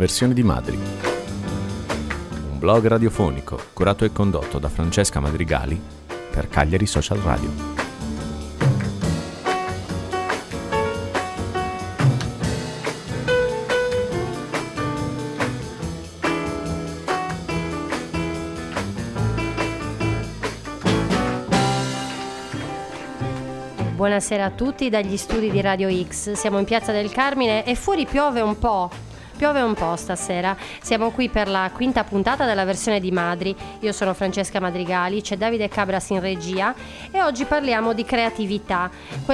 versione di Madri. Un blog radiofonico curato e condotto da Francesca Madrigali per Cagliari Social Radio. Buonasera a tutti dagli studi di Radio X. Siamo in Piazza del Carmine e fuori piove un po' stasera. Siamo qui per la quinta puntata della versione di Madri. Io sono Francesca Madrigali, c'è Davide Cabras in regia e oggi parliamo di creatività.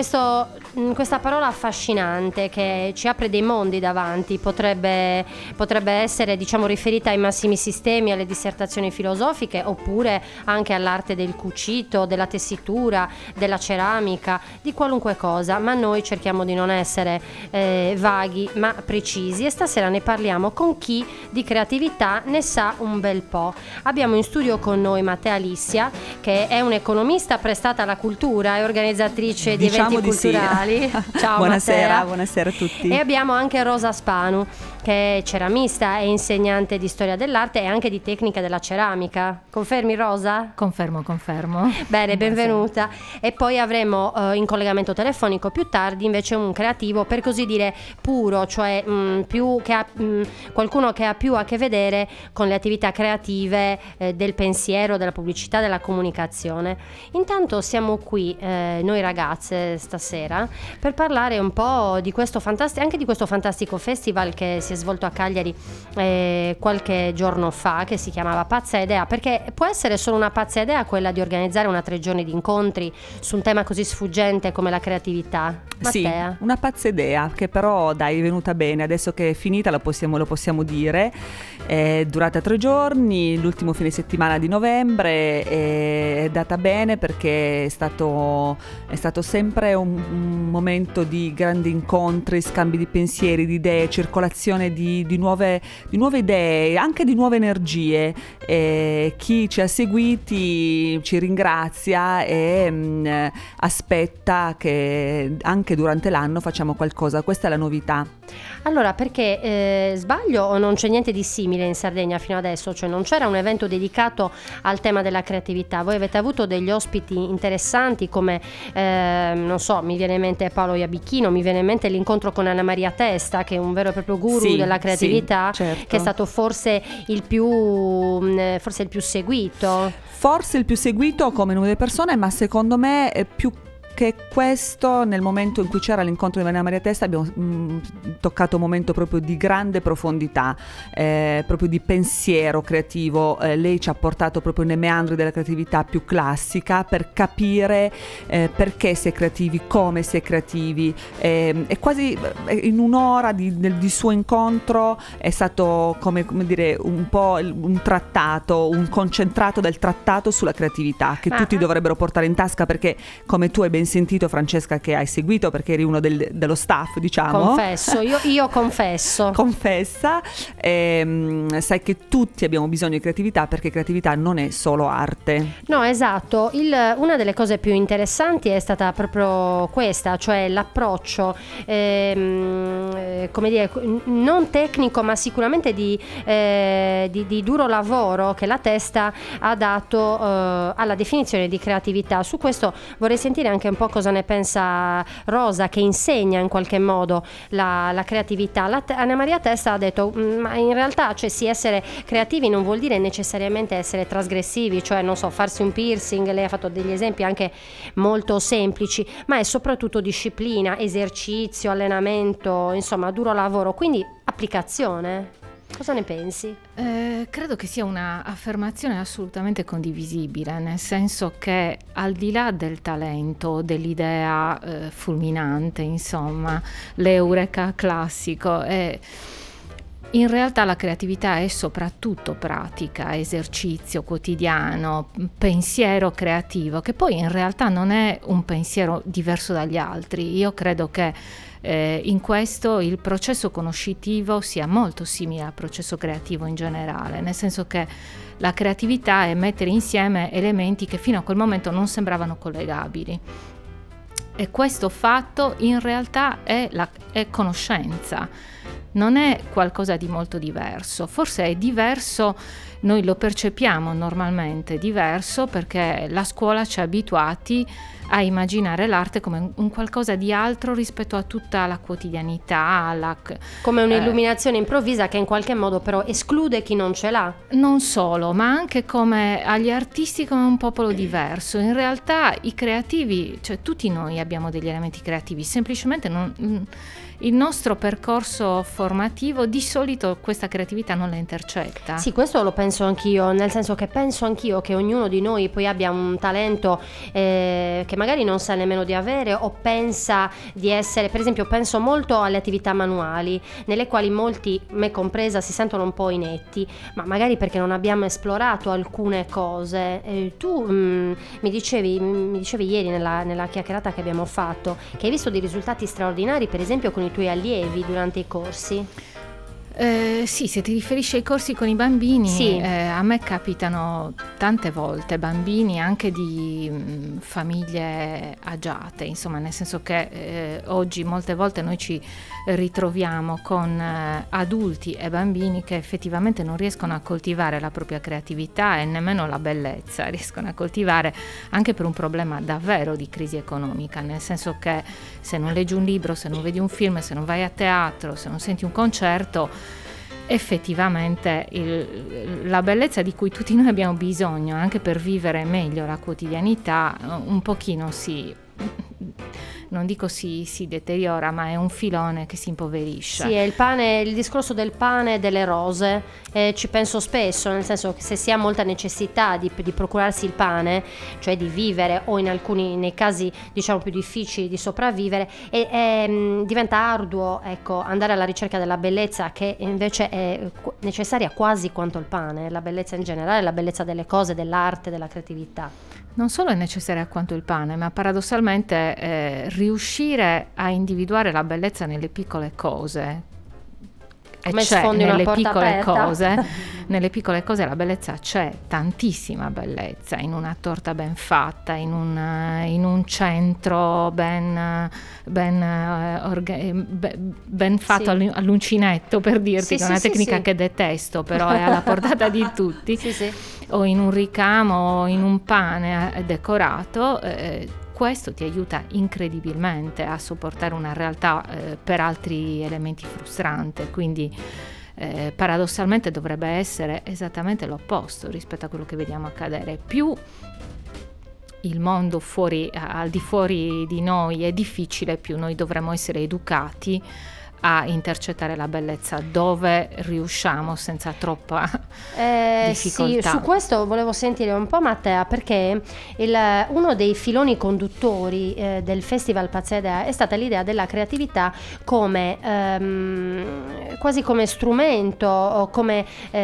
Questa parola affascinante che ci apre dei mondi davanti potrebbe essere, riferita ai massimi sistemi, alle dissertazioni filosofiche, oppure anche all'arte del cucito, della tessitura, della ceramica, di qualunque cosa, ma noi cerchiamo di non essere vaghi ma precisi, e stasera ne parliamo con chi di creatività ne sa un bel po'. Abbiamo in studio con noi Mattea Lissia, che è un'economista prestata alla cultura e organizzatrice di eventi culturali. Sì. Ciao buonasera Mattea. A tutti. E abbiamo anche Rosa Spanu, che è ceramista e insegnante di storia dell'arte e anche di tecnica della ceramica. Confermi, Rosa? Confermo. Bene, benvenuta. E poi avremo in collegamento telefonico più tardi invece un creativo, per così dire, puro, cioè qualcuno che ha più a che vedere con le attività creative del pensiero, della pubblicità, della comunicazione. Intanto siamo qui noi ragazze stasera per parlare un po' di questo fantastico festival che si è svolto a Cagliari qualche giorno fa, che si chiamava Pazza Idea, perché può essere solo una pazza idea quella di organizzare una 3 giorni di incontri su un tema così sfuggente come la creatività. Mattea? Sì, una pazza idea che però è venuta bene, adesso che è finita lo possiamo dire. È durata 3 giorni, l'ultimo fine settimana di novembre, è andata bene perché è stato sempre un momento di grandi incontri, scambi di pensieri, di idee, circolazione di nuove idee, anche di nuove energie. Chi ci ha seguiti ci ringrazia e aspetta che anche durante l'anno facciamo qualcosa. Questa è la novità. Allora, perché sbaglio o non c'è niente di simile in Sardegna fino adesso? Cioè non c'era un evento dedicato al tema della creatività? Voi avete avuto degli ospiti interessanti come non so, mi viene in mente Paolo Iabicchino, mi viene in mente l'incontro con Anna Maria Testa, che è un vero e proprio guru della creatività, sì, certo. Che è stato forse il più seguito. Forse il più seguito come numero di persone, ma secondo me è più che questo, nel momento in cui c'era l'incontro di Anna Maria Testa abbiamo toccato un momento proprio di grande profondità, proprio di pensiero creativo. Lei ci ha portato proprio nei meandri della creatività più classica per capire perché si è creativi, come si è creativi, e quasi in un'ora di suo incontro è stato come dire un po' un trattato, un concentrato del trattato sulla creativissa che tutti dovrebbero portare in tasca, perché come tu hai ben sentito, Francesca, che hai seguito perché eri uno dello staff, diciamo. Confesso, io confesso. Confessa, sai che tutti abbiamo bisogno di creatività, perché creatività non è solo arte. No, esatto. Una delle cose più interessanti è stata proprio questa, cioè l'approccio, come dire, non tecnico, ma sicuramente di duro lavoro che la Testa ha dato alla definizione di creatività. Su questo vorrei sentire anche un po' cosa ne pensa Rosa, che insegna in qualche modo la creatività. Anna Maria Testa ha detto ma in realtà, cioè, essere creativi non vuol dire necessariamente essere trasgressivi, cioè non so, farsi un piercing. Lei ha fatto degli esempi anche molto semplici, ma è soprattutto disciplina, esercizio, allenamento, insomma duro lavoro, quindi applicazione. Cosa ne pensi? Credo che sia una affermazione assolutamente condivisibile, nel senso che al di là del talento, dell'idea fulminante, insomma, l'eureka classico, in realtà la creatività è soprattutto pratica, esercizio quotidiano, pensiero creativo, che poi in realtà non è un pensiero diverso dagli altri. Io credo che in questo il processo conoscitivo sia molto simile al processo creativo in generale, nel senso che la creatività è mettere insieme elementi che fino a quel momento non sembravano collegabili, e questo fatto in realtà è conoscenza. non è qualcosa di molto diverso, forse è diverso, noi lo percepiamo normalmente diverso perché la scuola ci ha abituati a immaginare l'arte come un qualcosa di altro rispetto a tutta la quotidianità, come un'illuminazione improvvisa che in qualche modo però esclude chi non ce l'ha. Non solo, ma anche come agli artisti come un popolo diverso. In realtà i creativi, cioè tutti noi abbiamo degli elementi creativi, semplicemente il nostro percorso formativo di solito questa creatività non la intercetta. Sì, questo lo penso anch'io, nel senso che penso anch'io che ognuno di noi poi abbia un talento che magari non sa nemmeno di avere o pensa di essere. Per esempio penso molto alle attività manuali, nelle quali molti, me compresa, si sentono un po' inetti, ma magari perché non abbiamo esplorato alcune cose. Tu mi dicevi ieri nella chiacchierata che abbiamo fatto che hai visto dei risultati straordinari, per esempio con i tuoi allievi durante i corsi. Sì, se ti riferisci ai corsi con i bambini, sì. A me capitano tante volte bambini anche di famiglie agiate, insomma, nel senso che oggi molte volte noi ci ritroviamo con adulti e bambini che effettivamente non riescono a coltivare la propria creatività e nemmeno la bellezza, riescono a coltivare anche per un problema davvero di crisi economica, nel senso che se non leggi un libro, se non vedi un film, se non vai a teatro, se non senti un concerto, effettivamente la bellezza di cui tutti noi abbiamo bisogno anche per vivere meglio la quotidianità un pochino non dico si deteriora, ma è un filone che si impoverisce. Sì, è il discorso del pane e delle rose, ci penso spesso, nel senso che se si ha molta necessità di procurarsi il pane, cioè di vivere o nei casi diciamo più difficili di sopravvivere, diventa arduo, ecco, andare alla ricerca della bellezza, che invece è necessaria quasi quanto il pane, la bellezza in generale, la bellezza delle cose, dell'arte, della creatività. Non solo è necessaria quanto il pane, ma paradossalmente riuscire a individuare la bellezza nelle piccole cose. Come sfondi una porta aperta. Nelle piccole cose la bellezza c'è, tantissima bellezza, in una torta ben fatta, in un centro ben fatto, sì. All'uncinetto, per dirti, che è una tecnica che detesto, però è alla portata di tutti, sì. O in un ricamo o in un pane decorato. Questo ti aiuta incredibilmente a sopportare una realtà per altri elementi frustrante, quindi paradossalmente dovrebbe essere esattamente l'opposto rispetto a quello che vediamo accadere. Più il mondo al di fuori di noi è difficile, più noi dovremmo essere educati a intercettare la bellezza dove riusciamo senza troppa difficoltà. Sì, su questo volevo sentire un po' Matteo, perché uno dei filoni conduttori del Festival Pazzedea è stata l'idea della creatività come quasi come strumento o come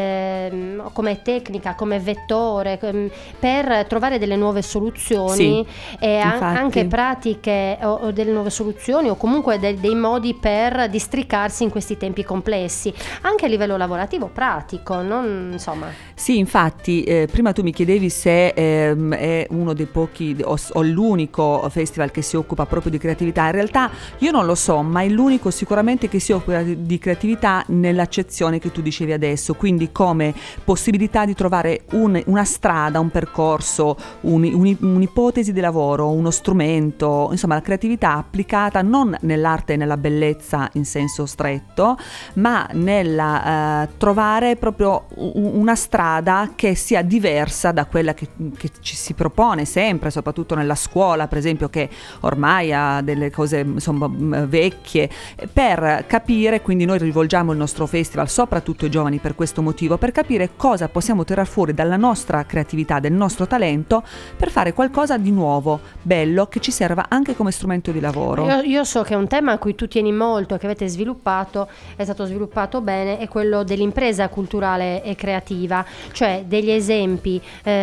tecnica, come vettore per trovare delle nuove soluzioni, sì, e anche pratiche o delle nuove soluzioni o comunque dei modi per districarsi in questi tempi complessi, anche a livello lavorativo pratico, non insomma. Sì, infatti prima tu mi chiedevi se è uno dei pochi o l'unico festival che si occupa proprio di creatività. In realtà io non lo so, ma è l'unico sicuramente che si occupa di creatività nell'accezione che tu dicevi adesso, quindi come possibilità di trovare una strada, un percorso, un'ipotesi di lavoro, uno strumento, insomma la creatività applicata non nell'arte e nella bellezza in senso stretto, ma nella trovare proprio una strada che sia diversa da quella che ci si propone sempre, soprattutto nella scuola, per esempio, che ormai ha delle cose insomma vecchie, per capire. Quindi noi rivolgiamo il nostro festival soprattutto ai giovani per questo motivo, per capire cosa possiamo tirare fuori dalla nostra creatività, del nostro talento, per fare qualcosa di nuovo, bello, che ci serva anche come strumento di lavoro. Io so che è un tema a cui tu tieni molto, che avete sviluppato, è stato sviluppato bene, è quello dell'impresa culturale e creativa, cioè degli esempi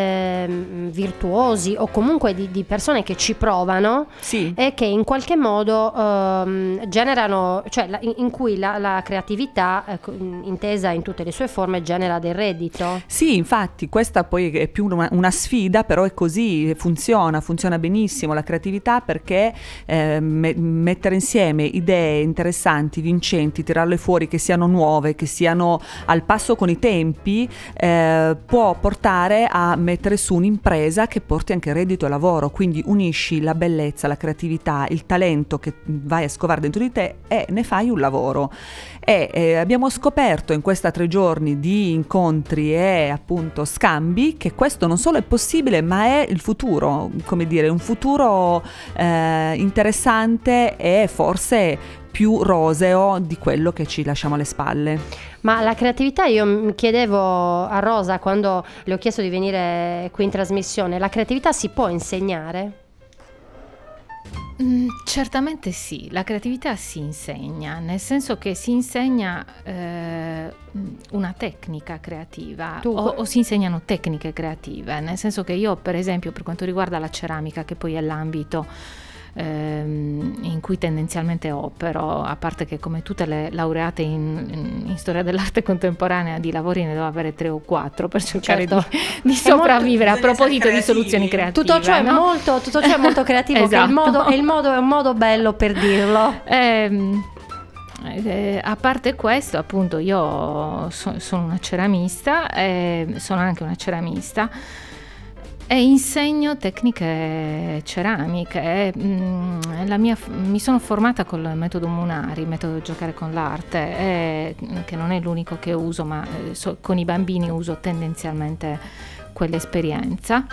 virtuosi o comunque di persone che ci provano, sì, e che in qualche modo generano, cioè in cui la creatività intesa in tutte le sue forme genera del reddito. Sì, infatti questa poi è più una sfida, però è così, funziona benissimo la creatività, perché mettere insieme idee interessanti interessanti, vincenti, tirarle fuori, che siano nuove, che siano al passo con i tempi, può portare a mettere su un'impresa che porti anche reddito e lavoro. Quindi unisci la bellezza, la creatività, il talento che vai a scovare dentro di te e ne fai un lavoro. E abbiamo scoperto in questi 3 giorni di incontri e appunto scambi che questo non solo è possibile, ma è il futuro, come dire, un futuro interessante e forse più roseo di quello che ci lasciamo alle spalle. Ma la creatività, io mi chiedevo a Rosa quando le ho chiesto di venire qui in trasmissione, la creatività si può insegnare? Certamente sì, la creatività si insegna, nel senso che si insegna una tecnica creativa o si insegnano tecniche creative, nel senso che io, per esempio, per quanto riguarda la ceramica, che poi è l'ambito in cui tendenzialmente opero, a parte che come tutte le laureate in storia dell'arte contemporanea di lavori ne devo avere 3 o 4 per cercare di sopravvivere, a proposito di soluzioni creative. Tutto ciò è molto creativo, esatto. Che il modo è un modo bello per dirlo. A parte questo, appunto, io sono una ceramista, sono anche una ceramista e insegno tecniche ceramiche. Mi sono formata col metodo Munari, metodo giocare con l'arte, che non è l'unico che uso, ma con i bambini uso tendenzialmente quell'esperienza.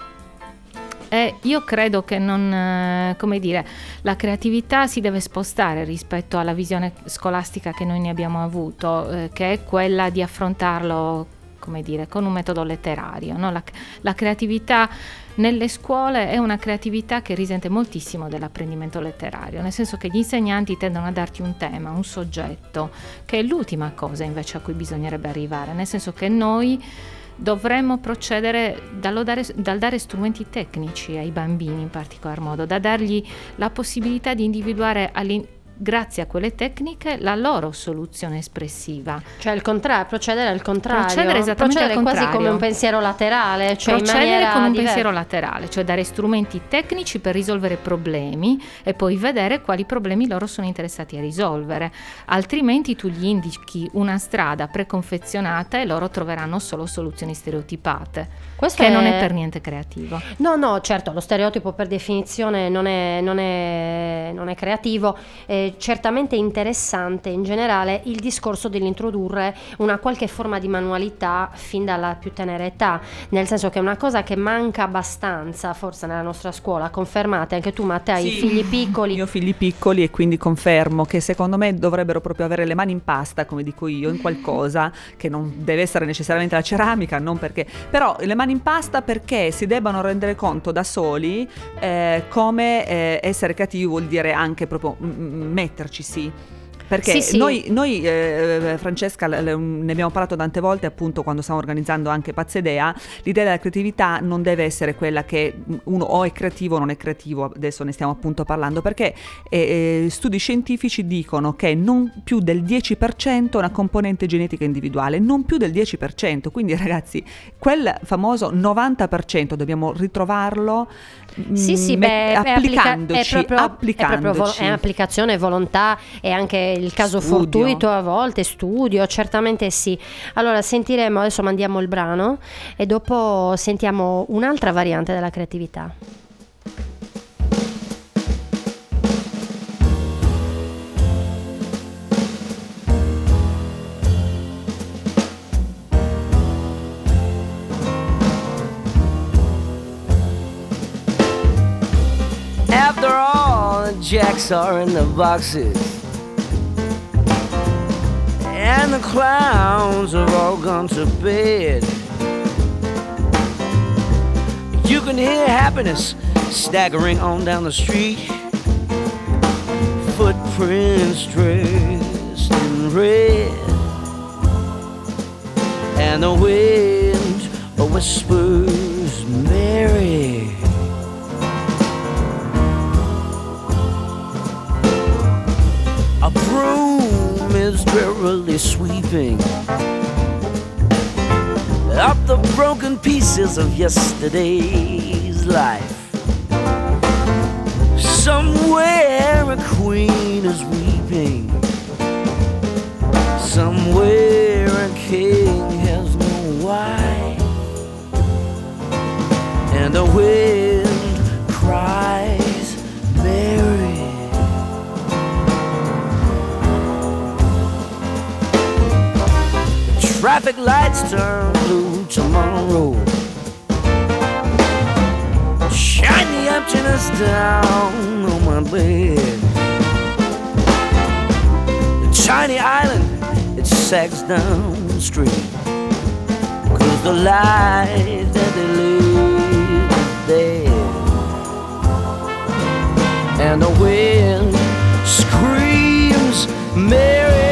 E io credo che la creatività si deve spostare rispetto alla visione scolastica che noi ne abbiamo avuto, che è quella di affrontarlo, con un metodo letterario, no? La creatività nelle scuole è una creatività che risente moltissimo dell'apprendimento letterario, nel senso che gli insegnanti tendono a darti un tema, un soggetto, che è l'ultima cosa invece a cui bisognerebbe arrivare, nel senso che noi dovremmo procedere dal dare strumenti tecnici ai bambini in particolar modo, da dargli la possibilità di individuare grazie a quelle tecniche la loro soluzione espressiva, cioè procedere al contrario, procedere quasi come un pensiero laterale, cioè procedere come un pensiero laterale, cioè dare strumenti tecnici per risolvere problemi e poi vedere quali problemi loro sono interessati a risolvere, altrimenti tu gli indichi una strada preconfezionata e loro troveranno solo soluzioni stereotipate. Questo non è per niente creativo. No, certo, lo stereotipo per definizione non è creativo. Certamente interessante in generale il discorso dell'introdurre una qualche forma di manualità fin dalla più tenera età, nel senso che è una cosa che manca abbastanza forse nella nostra scuola. Confermate anche tu, Matteo, hai figli piccoli? Io ho figli piccoli e quindi confermo che secondo me dovrebbero proprio avere le mani in pasta, come dico io, in qualcosa che non deve essere necessariamente la ceramica, non perché, però le mani in pasta perché si debbano rendere conto da soli come essere creativi vuol dire anche proprio metterci, sì. Perché sì. Noi Francesca, ne abbiamo parlato tante volte, appunto, quando stiamo organizzando anche Pazzedea. L'idea della creatività non deve essere quella che uno o è creativo o non è creativo, adesso ne stiamo appunto parlando, perché studi scientifici dicono che non più del 10% è una componente genetica individuale, non più del 10%, quindi ragazzi, quel famoso 90% dobbiamo ritrovarlo applicandoci. È applicazione, volontà e anche il caso fortuito a volte, studio, certamente sì. Allora sentiremo, adesso mandiamo il brano e dopo sentiamo un'altra variante della creatività. After all, the jacks are in the boxes and the clowns have all gone to bed. You can hear happiness staggering on down the street, footprints dressed in red, and the wind whispers Mary. A broom is drearily sweeping up the broken pieces of yesterday's life. Somewhere a queen is weeping Somewhere a king has no wife, and the wind cries Mary. Traffic lights turn blue tomorrow. Shine the emptiness down on my bed. The tiny island, it sags down the street, 'cause the life that they live is dead. And the wind screams Mary.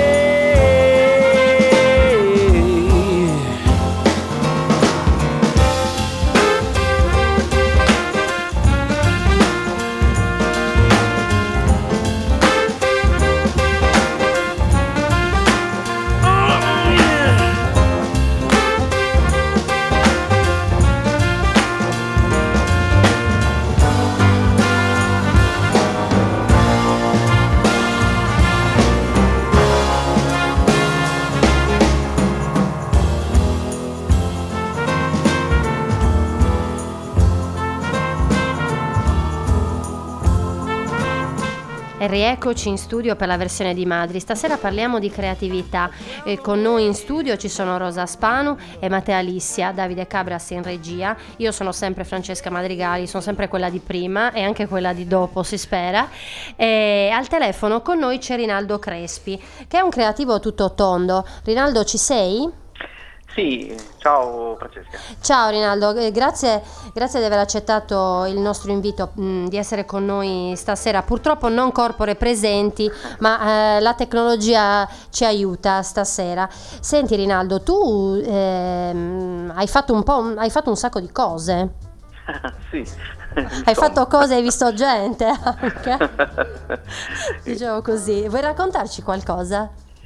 E rieccoci in studio per la versione di Madri. Stasera parliamo di creatività. Con noi in studio ci sono Rosa Spanu e Matteo Alissia, Davide Cabras in regia. Io sono sempre Francesca Madrigali, sono sempre quella di prima e anche quella di dopo, si spera. E al telefono con noi c'è Rinaldo Crespi, che è un creativo tutto tondo. Rinaldo, ci sei? Sì, ciao Francesca. Ciao Rinaldo, grazie di aver accettato il nostro invito, di essere con noi stasera. Purtroppo non corpore presenti, ma la tecnologia ci aiuta stasera. Senti Rinaldo, tu hai fatto un sacco di cose. Sì. Hai fatto cose, hai visto gente anche. Dicevo così. Vuoi raccontarci qualcosa?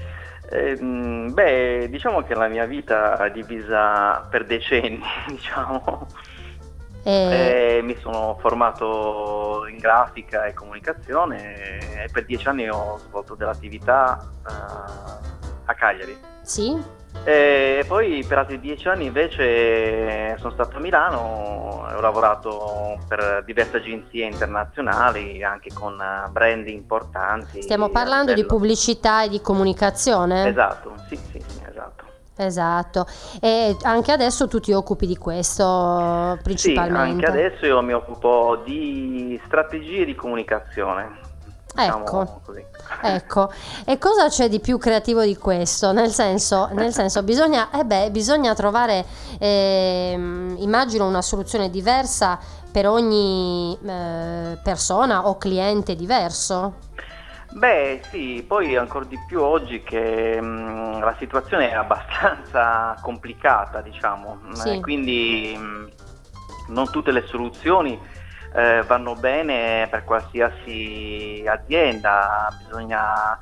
Diciamo che la mia vita è divisa per decenni, diciamo. Mi sono formato in grafica e comunicazione e per 10 anni ho svolto dell'attività a Cagliari. Sì? E poi per altri 10 anni invece sono stato a Milano e ho lavorato per diverse agenzie internazionali, anche con brand importanti. Stiamo parlando di pubblicità e di comunicazione? Esatto, sì, esatto. Esatto, e anche adesso tu ti occupi di questo principalmente? Sì, anche adesso io mi occupo di strategie di comunicazione. Diciamo così. Ecco, e cosa c'è di più creativo di questo? Nel senso bisogna trovare, immagino, una soluzione diversa per ogni persona o cliente diverso? Beh sì, poi ancora di più oggi che la situazione è abbastanza complicata, diciamo, sì. Quindi non tutte le soluzioni vanno bene per qualsiasi azienda, bisogna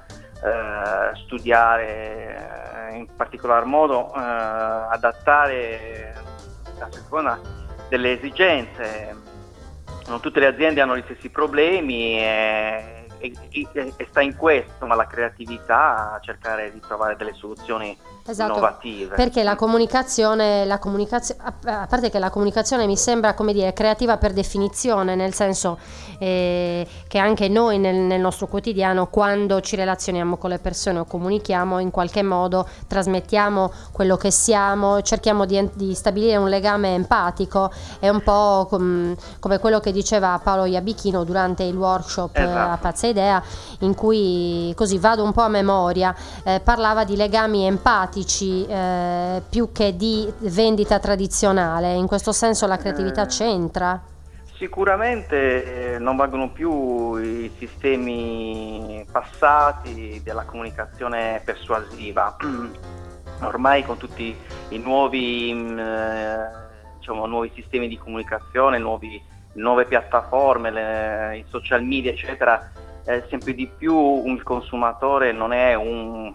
studiare in particolar modo, adattare a seconda delle esigenze. Non tutte le aziende hanno gli stessi problemi e sta in questo, ma la creatività, cercare di trovare delle soluzioni innovative. Perché la comunicazione, a parte che la comunicazione mi sembra, come dire, creativa per definizione, nel senso che anche noi nel nostro quotidiano, quando ci relazioniamo con le persone o comunichiamo, in qualche modo trasmettiamo quello che siamo, cerchiamo di stabilire un legame empatico. È un po' come quello che diceva Paolo Iabichino durante il workshop, esatto, a Pazza Idea, in cui, così vado un po' a memoria, parlava di legami empatici più che di vendita tradizionale. In questo senso la creatività c'entra? Sicuramente non valgono più i sistemi passati della comunicazione persuasiva. Ormai con tutti i nuovi sistemi di comunicazione, nuove piattaforme, i social media eccetera, sempre di più il consumatore non è un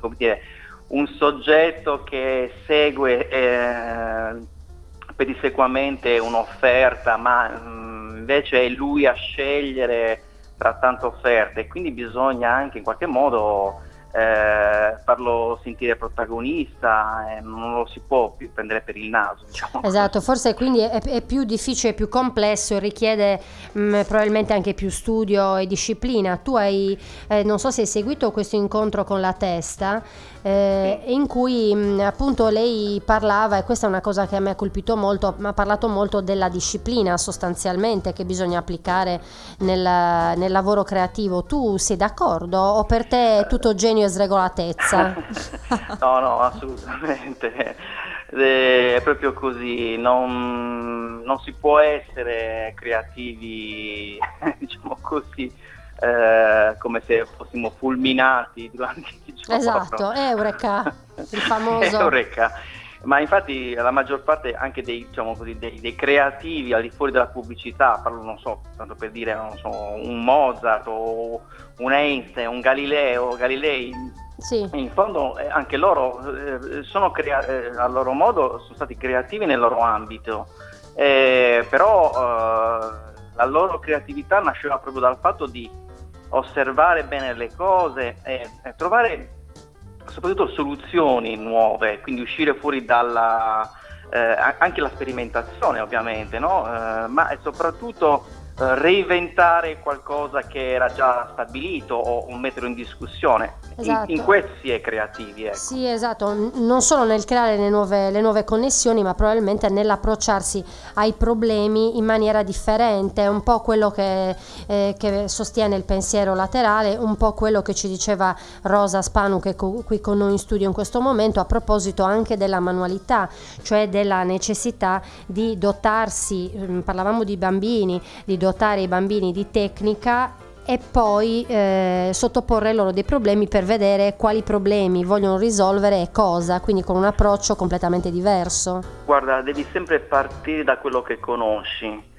soggetto che segue pedissequamente un'offerta, ma invece è lui a scegliere tra tante offerte, e quindi bisogna anche in qualche modo farlo sentire protagonista, non lo si può più prendere per il naso, diciamo. Esatto, forse quindi è più difficile, più complesso e richiede probabilmente anche più studio e disciplina. Tu hai, non so se hai seguito questo incontro con la Testa, in cui appunto lei parlava, e questa è una cosa che a me ha colpito molto, ma ha parlato molto della disciplina sostanzialmente che bisogna applicare nel lavoro creativo. Tu sei d'accordo o per te è tutto genio e sregolatezza? No, assolutamente, è proprio così, non si può essere creativi diciamo così, come se fossimo fulminati durante il giorno. Esatto, Eureka, il famoso Eureka. Ma infatti la maggior parte anche dei creativi al di fuori della pubblicità, parlo, non so, tanto per dire, non so, un Mozart o un Einstein, un Galilei, sì. In fondo anche loro sono a loro modo sono stati creativi nel loro ambito, però la loro creatività nasceva proprio dal fatto di osservare bene le cose e trovare soprattutto soluzioni nuove, quindi uscire fuori dalla anche la sperimentazione ovviamente, no? Ma soprattutto reinventare qualcosa che era già stabilito o metterlo in discussione. Esatto. In questo si è creativi, ecco. Sì, esatto, non solo nel creare le nuove connessioni, ma probabilmente nell'approcciarsi ai problemi in maniera differente. È un po' quello che sostiene il pensiero laterale, un po' quello che ci diceva Rosa Spanu, che è qui con noi in studio in questo momento, a proposito anche della manualità, cioè della necessità di dotarsi, parlavamo di bambini, di dotare i bambini di tecnica e poi sottoporre loro dei problemi per vedere quali problemi vogliono risolvere e cosa, quindi con un approccio completamente diverso. Guarda, devi sempre partire da quello che conosci.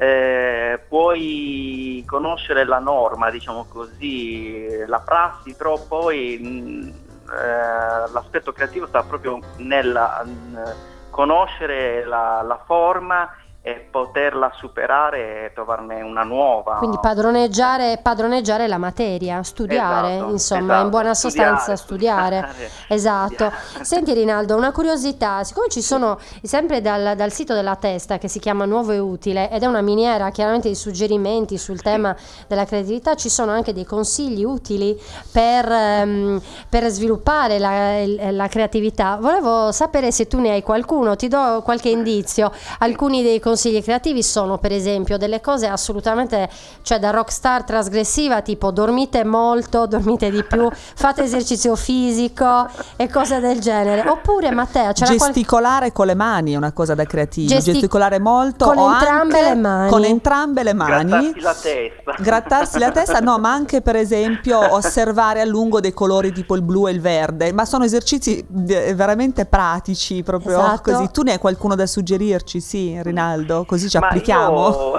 Puoi conoscere la norma, diciamo così, la prassi, però poi l'aspetto creativo sta proprio nel conoscere la forma e poterla superare e trovarne una nuova. Quindi padroneggiare la materia, studiare, esatto, insomma, in buona sostanza studiare. Esatto. Studiare. Senti Rinaldo, una curiosità, siccome ci sono sempre dal sito della Testa, che si chiama Nuovo e Utile ed è una miniera chiaramente di suggerimenti sul tema della creatività, ci sono anche dei consigli utili per sviluppare la creatività. Volevo sapere se tu ne hai qualcuno, ti do qualche indizio. Alcuni dei consigli creativi sono per esempio delle cose assolutamente, cioè da rockstar trasgressiva, tipo dormite molto, dormite di più, fate esercizio fisico e cose del genere. Oppure Mattea, gesticolare con le mani è una cosa da creativi, gesticolare molto con o entrambe anche le mani. Con entrambe le mani. Grattarsi la testa, no, ma anche per esempio osservare a lungo dei colori tipo il blu e il verde, ma sono esercizi veramente pratici, proprio esatto. Così. Tu ne hai qualcuno da suggerirci? Sì, Rinaldo, così ci applichiamo.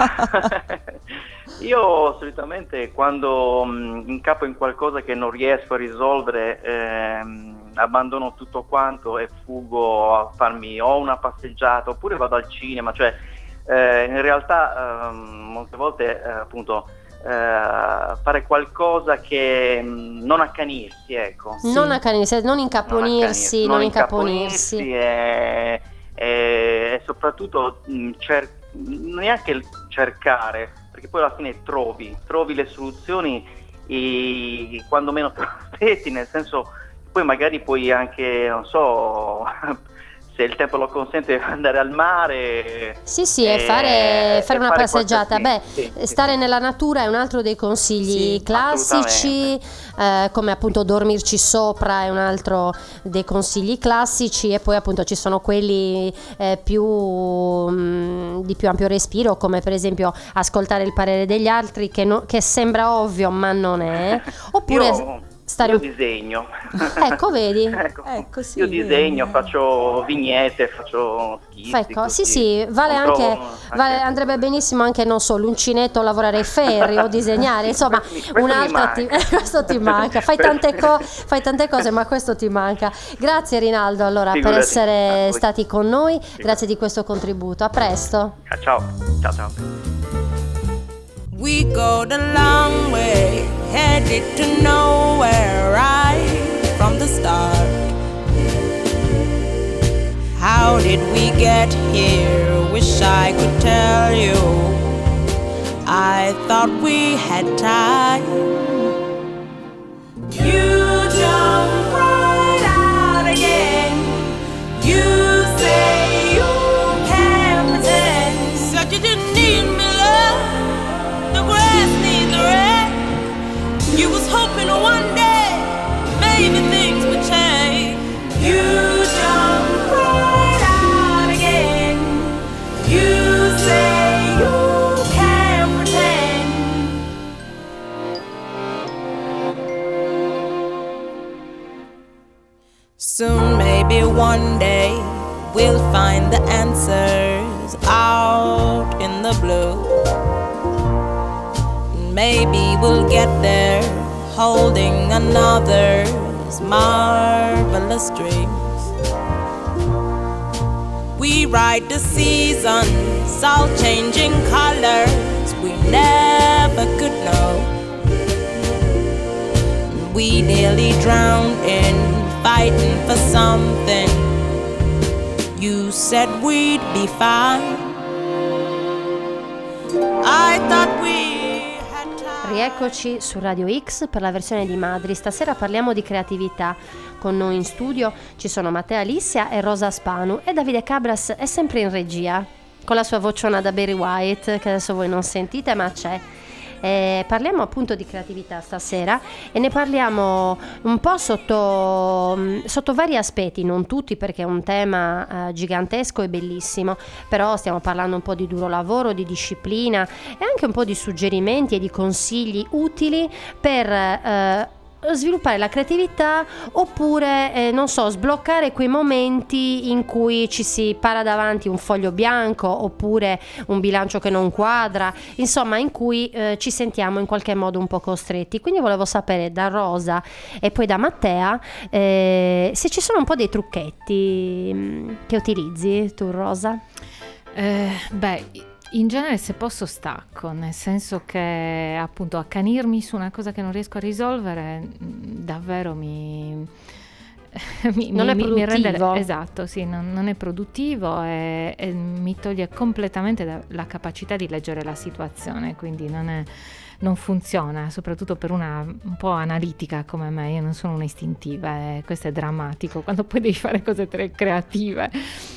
Io solitamente quando incapo in qualcosa che non riesco a risolvere, abbandono tutto quanto e fuggo a farmi o una passeggiata oppure vado al cinema, cioè in realtà molte volte appunto fare qualcosa che non accanirsi, ecco. Non accanirsi, non incaponirsi, e soprattutto neanche cercare, perché poi alla fine trovi le soluzioni quando meno te lo aspetti, nel senso, poi magari puoi anche, non so, se il tempo lo consente, andare al mare. Sì, e fare una passeggiata. Stare nella natura è un altro dei consigli classici, come appunto dormirci sopra è un altro dei consigli classici, e poi appunto ci sono quelli di più ampio respiro, come per esempio ascoltare il parere degli altri, che sembra ovvio ma non è. Oppure io disegno. Ecco, vedi? Ecco, sì, io disegno, faccio vignette, faccio schizzi. Ecco, sì, andrebbe benissimo anche, non so, l'uncinetto, lavorare ai ferri o disegnare, insomma, questo ti manca. Fai tante cose, ma questo ti manca. Grazie Rinaldo allora per essere stati con noi, grazie di questo contributo. A presto. Ciao. We go the long way, headed to nowhere, right? the start. How did we get here? Wish I could tell you. I thought we had time. You jump right out again. You say you can't pretend. Said you didn't need me, love. The grass needs the rain. You was hoping one day maybe things would change. You jump right out again. You say you can't pretend. Soon, maybe one day, we'll find the answers out in the blue. Maybe we'll get there holding another's marvelous dreams. We ride the seasons, all changing colors we never could know. We nearly drowned in fighting for something. You said we'd be fine. I thought we had time. Rieccoci su Radio X per la versione di Madri. Stasera parliamo di creatività. Con noi in studio ci sono Matteo Alissia e Rosa Spanu, e Davide Cabras è sempre in regia con la sua vociona da Barry White, che adesso voi non sentite ma c'è. Parliamo appunto di creatività stasera, e ne parliamo un po' sotto vari aspetti, non tutti, perché è un tema gigantesco e bellissimo, però stiamo parlando un po' di duro lavoro, di disciplina e anche un po' di suggerimenti e di consigli utili per sviluppare la creatività, oppure non so, sbloccare quei momenti in cui ci si para davanti un foglio bianco oppure un bilancio che non quadra, insomma in cui ci sentiamo in qualche modo un po' costretti. Quindi volevo sapere da Rosa e poi da Mattea se ci sono un po' dei trucchetti che utilizzi tu, Rosa. In genere, se posso, stacco, nel senso che appunto accanirmi su una cosa che non riesco a risolvere davvero mi rende, esatto, sì, non è produttivo e mi toglie completamente la capacità di leggere la situazione, quindi non funziona, soprattutto per una un po' analitica come me. Io non sono un'istintiva e questo è drammatico quando poi devi fare cose creative.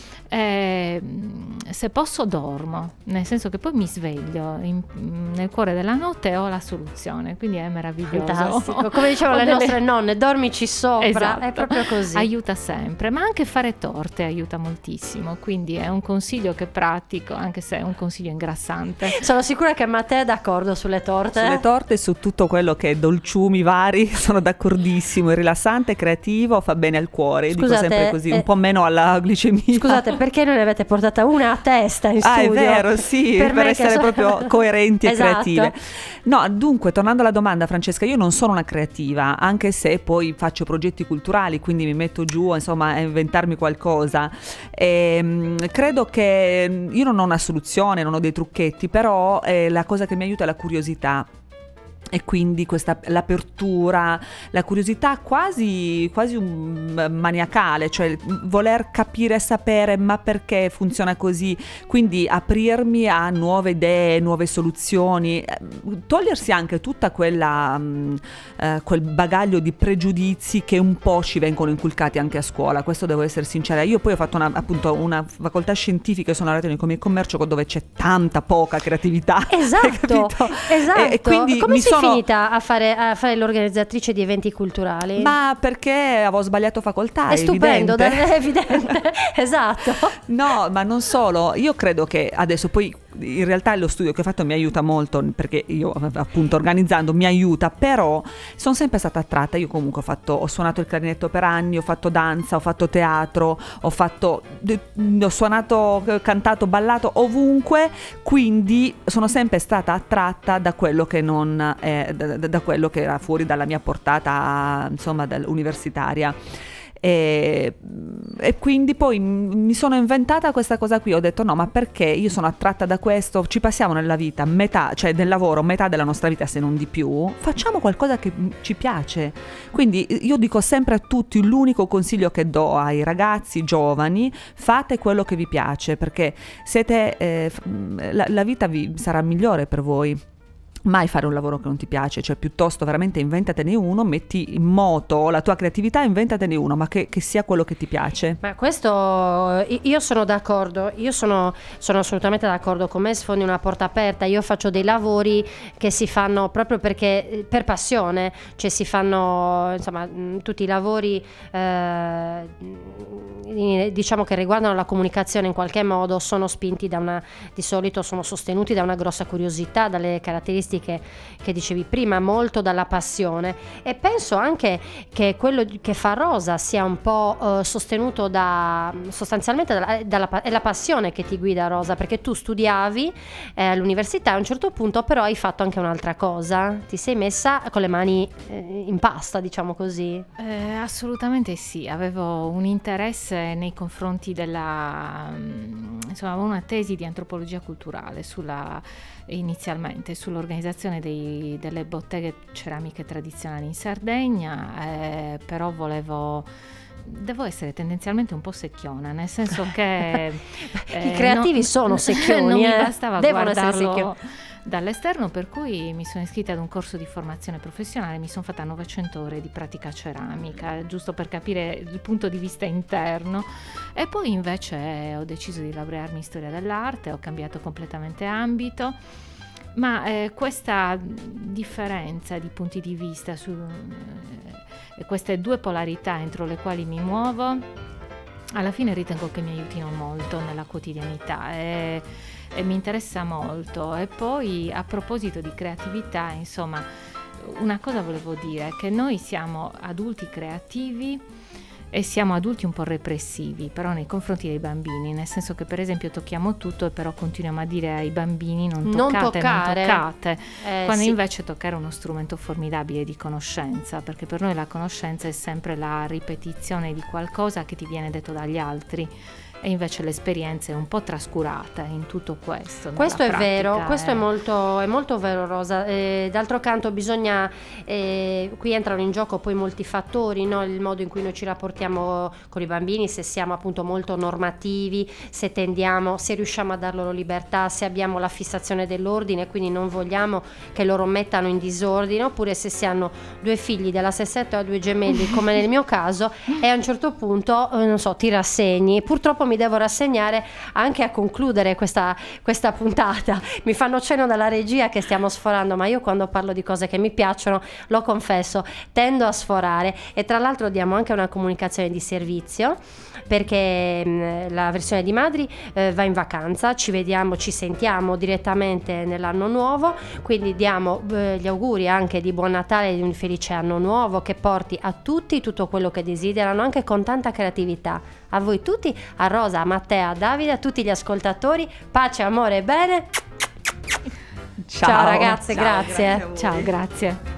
Se posso dormo, nel senso che poi mi sveglio nel cuore della notte e ho la soluzione, quindi è meraviglioso. Fantastico, come dicevano le nostre nonne, dormici sopra, esatto. È proprio così. Aiuta sempre, ma anche fare torte aiuta moltissimo, quindi è un consiglio che pratico, anche se è un consiglio ingrassante. Sono sicura che Matteo è d'accordo sulle torte. Sulle torte e su tutto quello che è dolciumi vari sono d'accordissimo, è rilassante, creativo, fa bene al cuore. Scusate, dico sempre così, un po' meno alla glicemia. Scusate, perché non ne avete portata una a testa in studio? È vero, sì, per essere proprio coerenti e esatto. creative. No, dunque, tornando alla domanda, Francesca, io non sono una creativa, anche se poi faccio progetti culturali, quindi mi metto giù, insomma, a inventarmi qualcosa. Credo che io non ho una soluzione, non ho dei trucchetti, però la cosa che mi aiuta è la curiosità. E quindi l'apertura, la curiosità quasi maniacale, cioè voler capire e sapere ma perché funziona così, quindi aprirmi a nuove idee, nuove soluzioni, togliersi anche tutta quel bagaglio di pregiudizi che un po' ci vengono inculcati anche a scuola. Questo devo essere sincera. Io poi ho fatto una facoltà scientifica e sono laureata in economia e commercio, dove c'è tanta poca creatività. Esatto, esatto. E quindi come sei finita a fare l'organizzatrice di eventi culturali? Ma perché avevo sbagliato facoltà, è stupendo, evidente. È evidente. Esatto. No, ma non solo, io credo che adesso poi in realtà lo studio che ho fatto mi aiuta molto, perché io appunto organizzando mi aiuta, però sono sempre stata attratta. Io comunque ho suonato il clarinetto per anni, ho fatto danza, ho fatto teatro, ho suonato, cantato, ballato ovunque, quindi sono sempre stata attratta da quello che da quello che era fuori dalla mia portata, insomma, universitaria. e quindi poi mi sono inventata questa cosa qui. Ho detto no, ma perché io sono attratta da questo, ci passiamo nella vita metà, cioè del lavoro metà della nostra vita se non di più, facciamo qualcosa che ci piace. Quindi io dico sempre a tutti, l'unico consiglio che do ai ragazzi giovani: fate quello che vi piace, perché siete la vita vi sarà migliore per voi. Mai fare un lavoro che non ti piace, cioè piuttosto veramente inventatene uno, metti in moto la tua creatività, inventatene uno, ma che sia quello che ti piace. Ma questo io sono d'accordo, io sono assolutamente d'accordo con me, sfondi una porta aperta. Io faccio dei lavori che si fanno proprio perché per passione, cioè si fanno insomma tutti i lavori diciamo che riguardano la comunicazione in qualche modo sono spinti di solito sono sostenuti da una grossa curiosità, dalle caratteristiche che dicevi prima, molto dalla passione, e penso anche che quello che fa Rosa sia un po' sostenuto sostanzialmente è la passione che ti guida, Rosa, perché tu studiavi all'università, a un certo punto però hai fatto anche un'altra cosa, ti sei messa con le mani in pasta, diciamo così. Assolutamente sì, avevo un interesse nei confronti avevo una tesi di antropologia culturale inizialmente sull'organizzazione delle botteghe ceramiche tradizionali in Sardegna, però devo essere tendenzialmente un po' secchiona, nel senso che i creativi sono secchioni, non mi bastava devono guardarlo dall'esterno, per cui mi sono iscritta ad un corso di formazione professionale, mi sono fatta 900 ore di pratica ceramica, giusto per capire il punto di vista interno, e poi invece ho deciso di laurearmi in storia dell'arte, ho cambiato completamente ambito, ma questa differenza di punti di vista queste due polarità entro le quali mi muovo, alla fine ritengo che mi aiutino molto nella quotidianità e mi interessa molto. E poi, a proposito di creatività, insomma, una cosa volevo dire, che noi siamo adulti creativi e siamo adulti un po' repressivi però nei confronti dei bambini, nel senso che per esempio tocchiamo tutto e però continuiamo a dire ai bambini non toccate, quando sì. Invece toccare è uno strumento formidabile di conoscenza, perché per noi la conoscenza è sempre la ripetizione di qualcosa che ti viene detto dagli altri, e invece l'esperienza è un po' trascurata in tutto questo. Questo è vero, questo è molto vero, Rosa. D'altro canto bisogna, qui entrano in gioco poi molti fattori, no? Il modo in cui noi ci rapportiamo con i bambini, se siamo appunto molto normativi, se riusciamo a dar loro libertà, se abbiamo la fissazione dell'ordine, quindi non vogliamo che loro mettano in disordine, oppure se si hanno due figli della stessa età o due gemelli come nel mio caso, e a un certo punto non so, ti rassegni. Purtroppo mi devo rassegnare anche a concludere questa puntata. Mi fanno cenno dalla regia che stiamo sforando, ma io quando parlo di cose che mi piacciono, lo confesso, tendo a sforare. E tra l'altro diamo anche una comunicazione di servizio, perché la versione di Madri va in vacanza, ci sentiamo direttamente nell'anno nuovo, quindi diamo gli auguri anche di buon Natale e di un felice anno nuovo che porti a tutti tutto quello che desiderano, anche con tanta creatività. A voi tutti, a Rosa, a Matteo, a Davide, a tutti gli ascoltatori, pace, amore e bene. Ciao ragazze, grazie. Grazie a voi. Ciao, grazie.